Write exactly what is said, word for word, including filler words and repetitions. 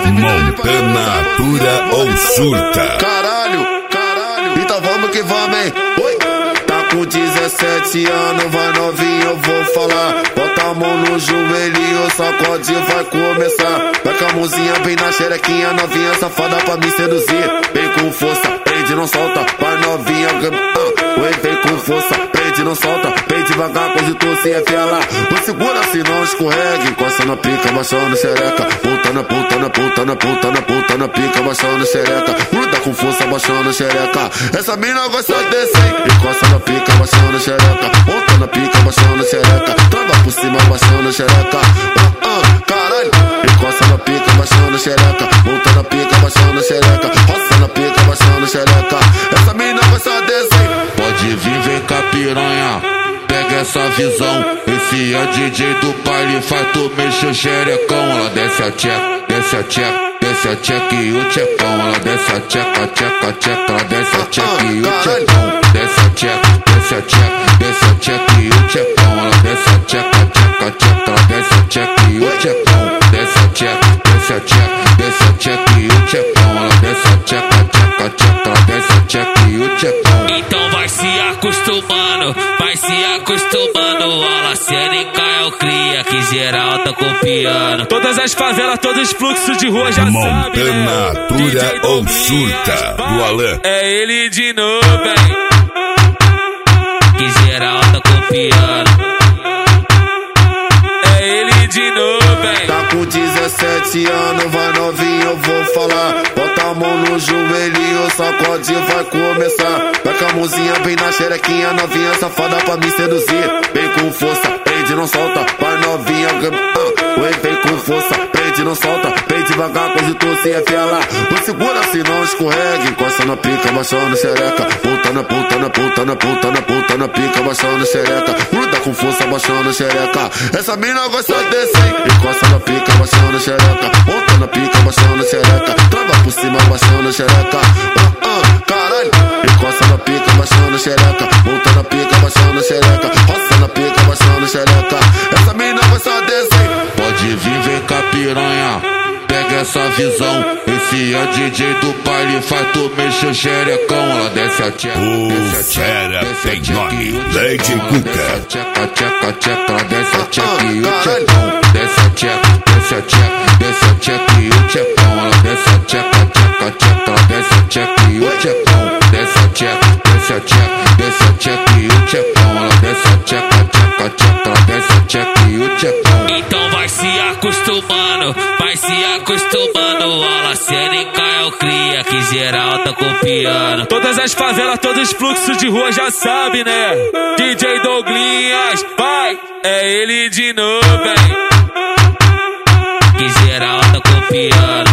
Montana atura ou surta? Caralho, caralho, então vamos que vamos, hein? Oi. Tá com dezessete anos, vai novinho, eu vou falar. Bota a mão no joelho, sacode, vai começar. Vai com a mãozinha bem na xerequinha, novinha safada pra me seduzir. Vem com força, prende, não solta, vai novinha. Ah, oi, vem com força, prende, não solta, vem devagar, coisa tu se enfia lá. Não segura se não escorrega, encosta na pica, baixando xereca. Ponta na ponta na ponta na ponta na ponta na pica, baixando xereca. Gruda com força, baixando xereca. Essa mina gosta desse, hein? Encosta na pica, baixando xereca. Ponta na pica, baixando xereca. Trava por cima, baixando xereca. Ah, ah, caralho. Encosta na pica, baixando xereca. Ponta na pica, baixando xereca. Roça na pica, baixando xereca. Essa mina gosta desse, hein? Pode vir, vem cá, piranha. Pega essa visão. Esse é D J do baile, faz tu mexer o xerecão. Ela desce a tcheca, desce a tcheca. Desce a tcheca e o tchecão. Ela desce a tcheca, tcheca, tcheca. Ela desce a tcheca e o tchecão. Desce a tcheca, desce a tcheca. Desce a tcheca e o tchecão. Ela desce a tcheca, tcheca, tcheca. Ela desce a tcheca e o tchecão. Desce a tcheca, desce a tcheca. Desce a tcheca e o tchecão. Ela desce a tcheca, tcheca, tcheca. Ela desce a tcheca e o tchecão. Então vai se acostumando, vai se acostumando. Olha, cena e Caio cria, que geral tá copiando. Todas as favelas, todos os fluxos de rua já sabem, né? Montana atura ou surta? Do Alan. É ele de novo, hein? Que geral tá copiando. É ele de novo, hein? Tá com dezessete anos, vai novinho, eu vou falar. Bota a mão no joelho, sacode, vai começar. Vai com a mãozinha bem na xerequinha, novinha safada pra me seduzir. Vem com força, prende, não solta, vai novinha. Ah, oi, vem com força, prende, não solta, vem devagar, coisa tu se enfia lá. Não segura se não escorrega, encosta na pica, baixando xereca. Ponta na ponta na ponta na ponta na ponta na pica, baixando xereca. Gruda com força, baixando xereca. Essa mina gosta desse, hein? Encosta na pica, baixando xereca. Ponta na pica, baixando xereca. Trava por cima, baixando xereca. Ah, ah, caralho. Encosta na pica, baixando xereca. Ponta na pica, baixando xereca. Roça na pica, baixando xereca. Essa mina gosta desse, hein? Pode vir, vem cá, piranha. Pega essa visão. Esse é D J do baile, faz tu mexer o xerecão. Ela desce a tcheca, O fera tem nome, Lady Cuca. Desce a tcheca, tcheca, tcheca. Ela desce a tcheca e o tchecão. Desce a tcheca, desce a tcheca. Desce a tcheca e o tchecão. Ela desce a tcheca, tcheca, tcheca. Ela desce a tcheca e o tchecão. Desce a tcheca, desce a tcheca. Desce a tcheca e o tchecão. Ela desce a tcheca, tcheca, tcheca. Ela desce a tcheca e o tchecão. Então vai se acostumando, vai se acostumando. Olha, cena e Caio cria, que geral tá copiando. Todas as favelas, todos os fluxos de rua já sabem, né? D J Douglinhas, vai! É ele de novo, hein? Que geral tá copiando.